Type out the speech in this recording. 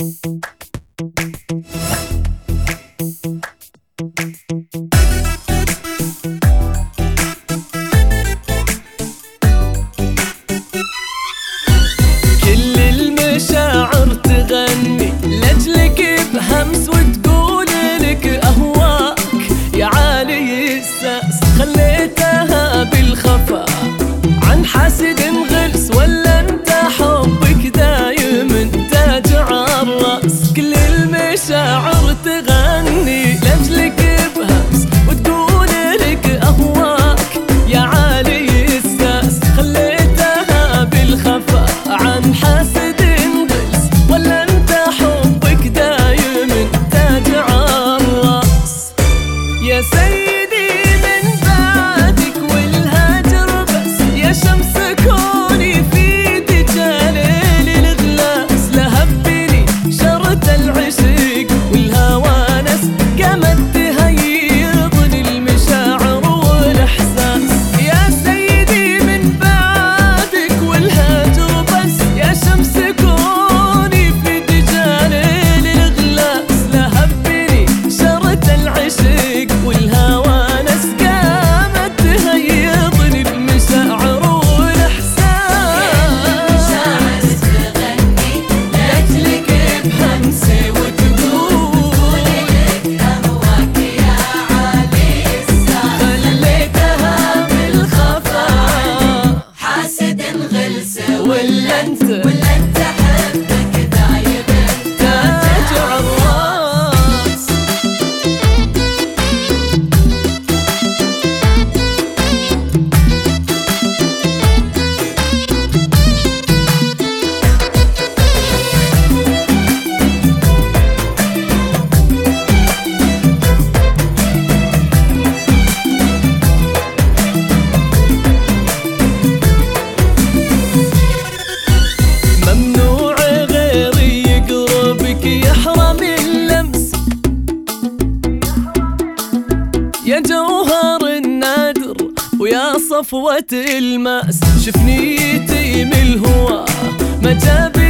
كل المشاعر تغني لأجلك بهمس وتقول لك أهواك يا عالي الساس، خليتها بالخفا عن حاسد غلس، ولا انت حبك دايم تاج عالراس. كل المشاعر تغني لأجلك بهمس وتقول لك أهواك يا عالي الساس، خليتها بالخفا عن حاسد غلس، ولا انت حبك دايم تاج عالراس. يا سيدي من بعدك والهاجر بس، يا شمس كوني في دجال الغلاس، لهبني شرط العشق والهوانس، قامت تهيضني المشاعر والاحساس. يا سيدي من بعدك والهاجر بس، يا شمس كوني في دجال الغلاس، لهبني شرط العشق والهوانس، قامت تهيضني المشاعر والاحساس. تغني لأجلك بهمسي وتقول أهواك يا عالي الساس، خليتها بالخفا حاسد غلس، ولا انت حبك دايم تاج عالراس. ممنوع غيري يقربك يحرم اللمس، يا جوهر النادر ويا صفوة الماس. شفنيتي من الهوى ما جاب